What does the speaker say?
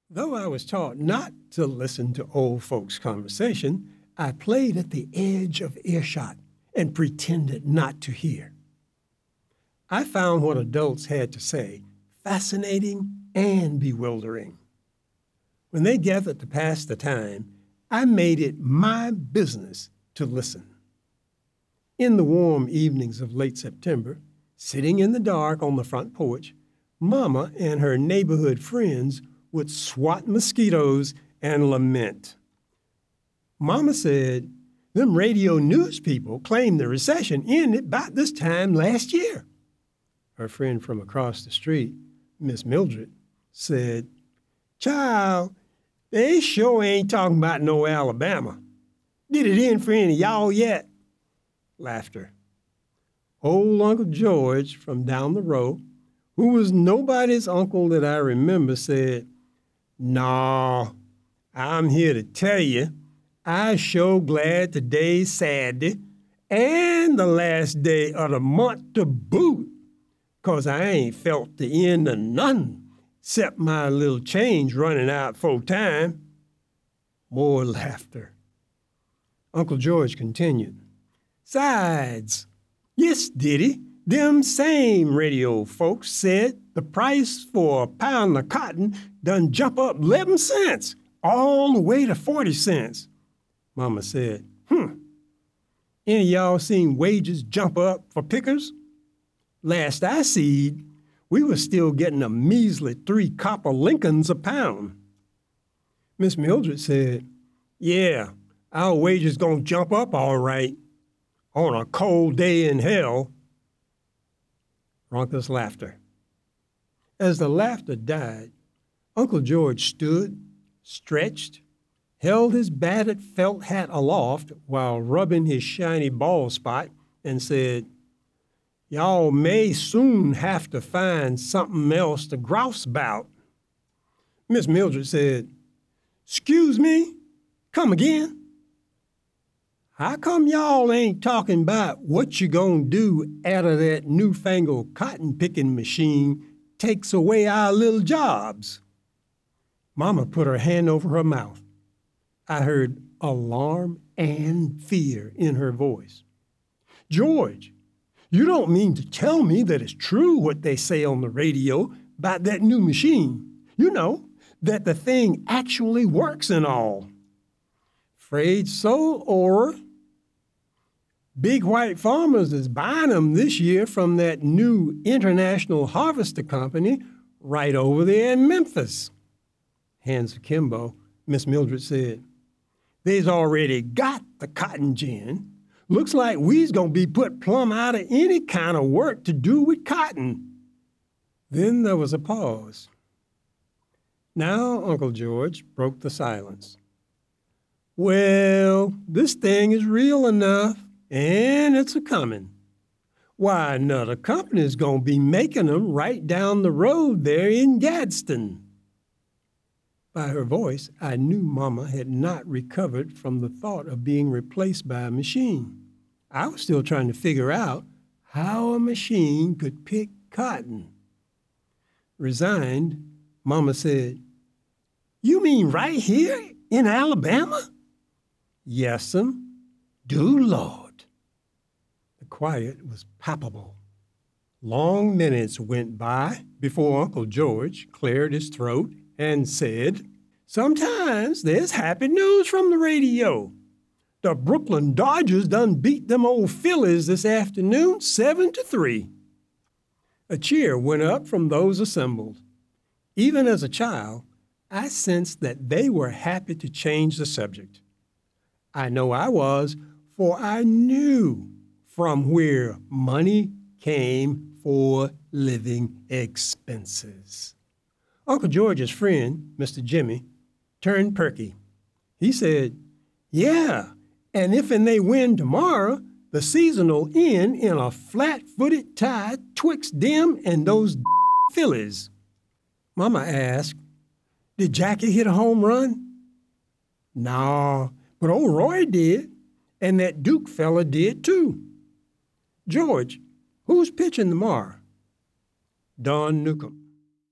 Though I was taught not to listen to old folks' conversation, I played at the edge of earshot and pretended not to hear. I found what adults had to say fascinating and bewildering. When they gathered to pass the time, I made it my business to listen. In the warm evenings of late September, sitting in the dark on the front porch, Mama and her neighborhood friends would swat mosquitoes and lament. Mama said, them radio news people claimed the recession ended about this time last year. Her friend from across the street, Miss Mildred, said, Child, they sure ain't talking about no Alabama. Did it end for any of y'all yet? Laughter. Old Uncle George from down the road, who was nobody's uncle that I remember, said, Nah, I'm here to tell you, I sure glad today's Saturday and the last day of the month to boot, 'cause I ain't felt the end of nothing except my little change running out 'fore time. More laughter. Uncle George continued, Sides, yes, Diddy, them same radio folks said the price for a pound of cotton done jump up 11 cents, all the way to 40 cents. Mama said, Any of y'all seen wages jump up for pickers? Last I seed, we was still getting a measly 3 copper Lincolns a pound. Miss Mildred said, Yeah, our wages gonna jump up all right on a cold day in hell. Raucous laughter. As the laughter died, Uncle George stood, stretched, held his battered felt hat aloft while rubbing his shiny bald spot, and said, Y'all may soon have to find something else to grouse about. Miss Mildred said, Excuse me, come again? How come y'all ain't talking about what you gonna do after that newfangled cotton-picking machine takes away our little jobs? Mama put her hand over her mouth. I heard alarm and fear in her voice. George, you don't mean to tell me that it's true what they say on the radio about that new machine. You know, that the thing actually works and all. Afraid so, or Big White Farmers is buying them this year from that new International Harvester Company right over there in Memphis. Hands akimbo, Miss Mildred said, They's already got the cotton gin. Looks like we's gonna be put plumb out of any kind of work to do with cotton. Then there was a pause. Now Uncle George broke the silence. Well, this thing is real enough, and it's a-comin'. Why, another company's gonna be making 'em right down the road there in Gadsden. By her voice, I knew Mama had not recovered from the thought of being replaced by a machine. I was still trying to figure out how a machine could pick cotton. Resigned, Mama said, You mean right here in Alabama? Yes'm. Do Lord. The quiet was palpable. Long minutes went by before Uncle George cleared his throat and said, Sometimes there's happy news from the radio. The Brooklyn Dodgers done beat them old Phillies this afternoon 7-3. A cheer went up from those assembled. Even as a child, I sensed that they were happy to change the subject. I know I was, for I knew from where money came for living expenses. Uncle George's friend, Mr. Jimmy, turned perky. He said, Yeah, and if they win tomorrow, the season'll end in a flat-footed tie twixt them and those Phillies. Mama asked, Did Jackie hit a home run? No, but old Roy did, and that Duke fella did too. George, who's pitching tomorrow? Don Newcomb.